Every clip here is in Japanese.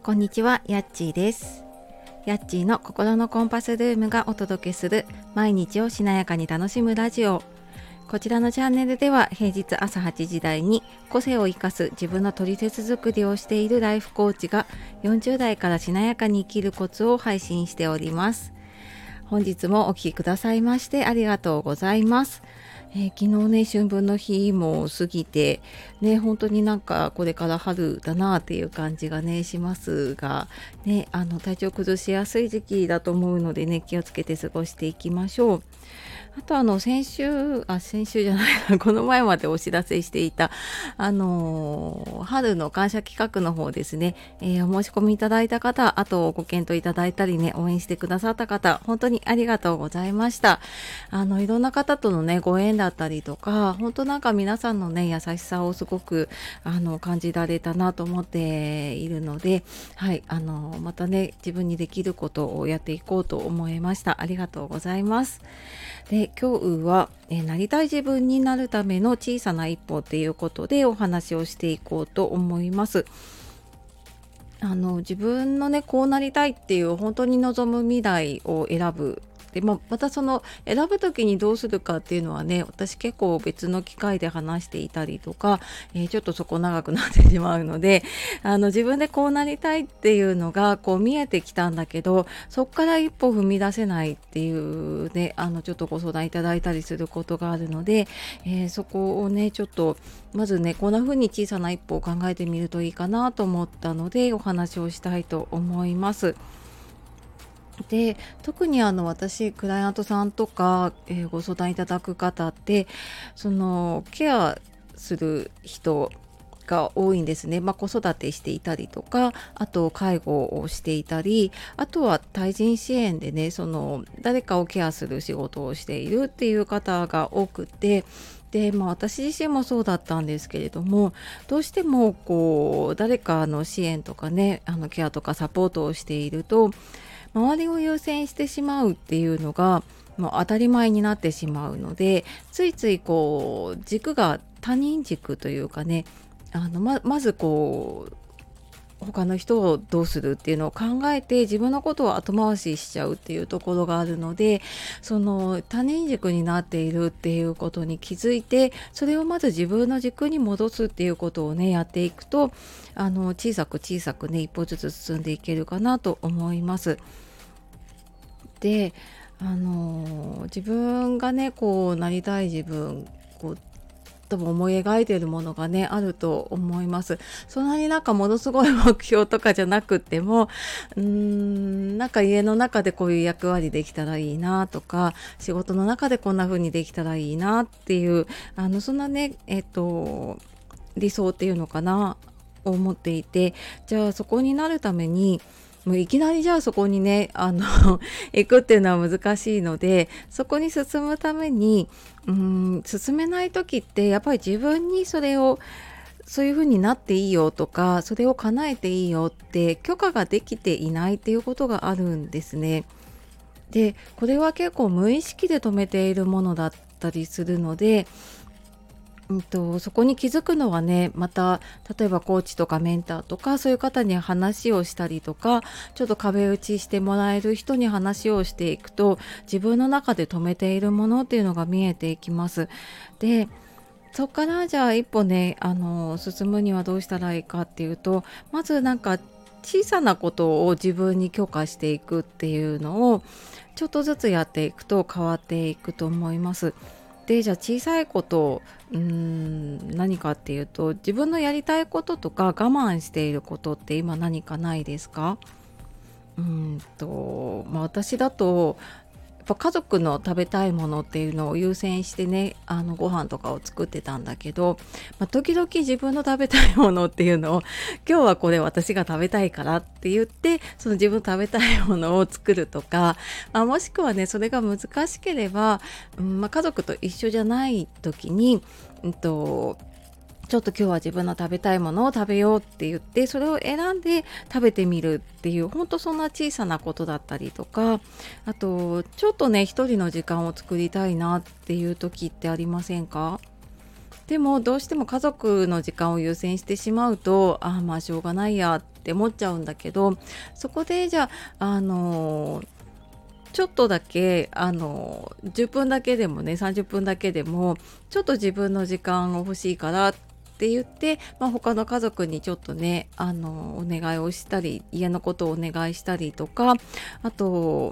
こんにちは、やっちーです。やっちーの心のコンパスルームがお届けする毎日をしなやかに楽しむラジオ。こちらのチャンネルでは平日朝8時台に個性を生かす自分のトリセツ作りをしているライフコーチが40代からしなやかに生きるコツを配信しております。本日もお聞きくださいましてありがとうございます。昨日ね、春分の日も過ぎてね、本当になんかこれから春だなっていう感じがねしますがね、体調崩しやすい時期だと思うのでね、気をつけて過ごしていきましょう。あと先週じゃないなこの前までお知らせしていた春の感謝企画の方ですね、お申し込みいただいた方、あとご検討いただいたりね、応援してくださった方、本当にありがとうございました。いろんな方とのねご縁だったりとか、本当なんか皆さんのね優しさをすごく感じられたなと思っているので、はい、またね自分にできることをやっていこうと思いました。ありがとうございます。で、今日は、なりたい自分になるための小さな一歩っていうことでお話をしていこうと思います。自分のねこうなりたいっていう本当に望む未来を選ぶ。でまたその選ぶ時にどうするかっていうのはね、私結構別の機会で話していたりとか、ちょっとそこ長くなってしまうので、自分でこうなりたいっていうのがこう見えてきたんだけど、そこから一歩踏み出せないっていうね、ちょっとご相談いただいたりすることがあるので、そこをねちょっとまずねこんな風に小さな一歩を考えてみるといいかなと思ったのでお話をしたいと思います。で、特に私クライアントさんとか、ご相談いただく方って、そのケアする人が多いんですね。子育てしていたりとか、あと介護をしていたり、あとは対人支援でね、その誰かをケアする仕事をしているっていう方が多くて、で、私自身もそうだったんですけれども、どうしてもこう誰かの支援とかね、ケアとかサポートをしていると、周りを優先してしまうっていうのがもう当たり前になってしまうので、ついついこう軸が他人軸というかね、まずこう他の人をどうするっていうのを考えて自分のことを後回ししちゃうっていうところがあるので、その他人軸になっているっていうことに気づいて、それをまず自分の軸に戻すっていうことをねやっていくと、小さく小さくね一歩ずつ進んでいけるかなと思います。で、自分がねこうなりたい自分、こう多分思い描いているものがねあると思います。そんなになんかものすごい目標とかじゃなくっても、なんか家の中でこういう役割できたらいいなとか、仕事の中でこんな風にできたらいいなっていう、そんなね理想っていうのかな思っていて、じゃあそこになるためにもういきなりじゃあそこにね行くっていうのは難しいので、そこに進むために進めない時って、やっぱり自分にそれをそういう風になっていいよとか、それを叶えていいよって許可ができていないっていうことがあるんですね。で、これは結構無意識で止めているものだったりするので、そこに気づくのはね、また例えばコーチとかメンターとかそういう方に話をしたりとか、ちょっと壁打ちしてもらえる人に話をしていくと、自分の中で止めているものっていうのが見えていきます。で、そこからじゃあ一歩ね進むにはどうしたらいいかっていうと、まずなんか小さなことを自分に許可していくっていうのをちょっとずつやっていくと変わっていくと思います。で、じゃあ小さいこと何かっていうと、自分のやりたいこととか我慢していることって今何かないですか？私だとやっぱ家族の食べたいものっていうのを優先してねご飯とかを作ってたんだけど、時々自分の食べたいものっていうのを今日はこれ私が食べたいからって言って、その自分食べたいものを作るとか、もしくはねそれが難しければ、家族と一緒じゃない時に、ちょっと今日は自分の食べたいものを食べようって言って、それを選んで食べてみるっていう、本当そんな小さなことだったりとか、あとちょっとね一人の時間を作りたいなっていう時ってありませんか？でもどうしても家族の時間を優先してしまうと、しょうがないやっって思っちゃうんだけど、そこでじゃあ、ちょっとだけ10分だけでもね、30分だけでもちょっと自分の時間を欲しいからって言って、他の家族にちょっとねお願いをしたり、家のことをお願いしたりとか、あと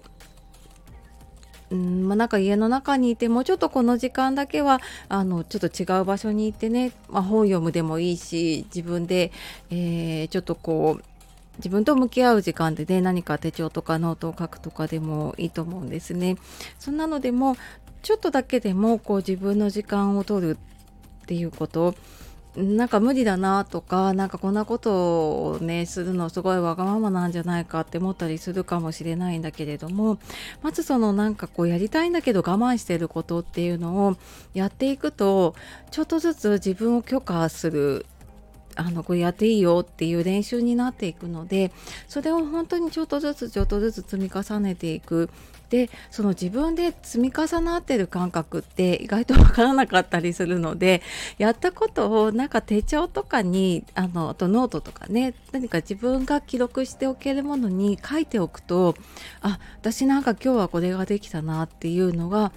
なんか家の中にいてもちょっとこの時間だけはちょっと違う場所に行ってね、本読むでもいいし、自分で、ちょっとこう自分と向き合う時間でね、何か手帳とかノートを書くとかでもいいと思うんですね。そんなのでもちょっとだけでもこう自分の時間を取るっていうこと、なんか無理だなとか、なんかこんなことをねするのすごいわがままなんじゃないかって思ったりするかもしれないんだけれども、まずそのなんかこうやりたいんだけど我慢してることっていうのをやっていくと、ちょっとずつ自分を許可する、これやっていいよっていう練習になっていくので、それを本当にちょっとずつちょっとずつ積み重ねていく。で、その自分で積み重なってる感覚って意外とわからなかったりするので、やったことをなんか手帳とかにあとノートとかね、何か自分が記録しておけるものに書いておくと、私なんか今日はこれができたなっていうのが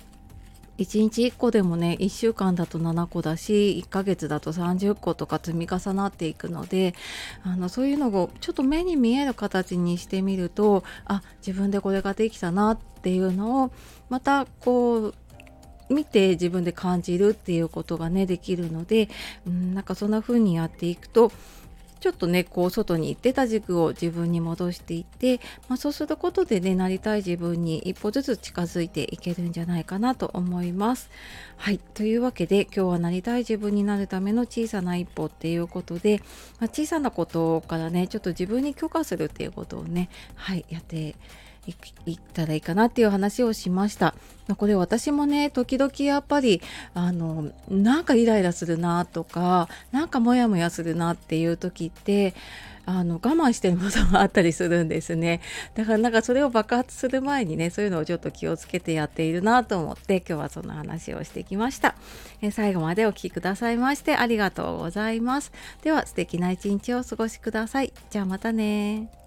1日1個でもね、1週間だと7個だし、1ヶ月だと30個とか積み重なっていくので、そういうのをちょっと目に見える形にしてみると、自分でこれができたなっていうのをまたこう見て自分で感じるっていうことがねできるので、なんかそんな風にやっていくと、ちょっとねこう外に行ってた軸を自分に戻していって、そうすることでねなりたい自分に一歩ずつ近づいていけるんじゃないかなと思います。はい、というわけで今日はなりたい自分になるための小さな一歩っていうことで、小さなことからねちょっと自分に許可するっていうことをね、やっていったらいいかなっていう話をしました。これ私もね時々やっぱりなんかイライラするなとか、なんかモヤモヤするなっていう時って我慢してることがあったりするんですね。だからなんかそれを爆発する前にね、そういうのをちょっと気をつけてやっているなと思って、今日はその話をしてきました。最後までお聞きくださいましてありがとうございます。では素敵な一日をお過ごしください。じゃあまたね。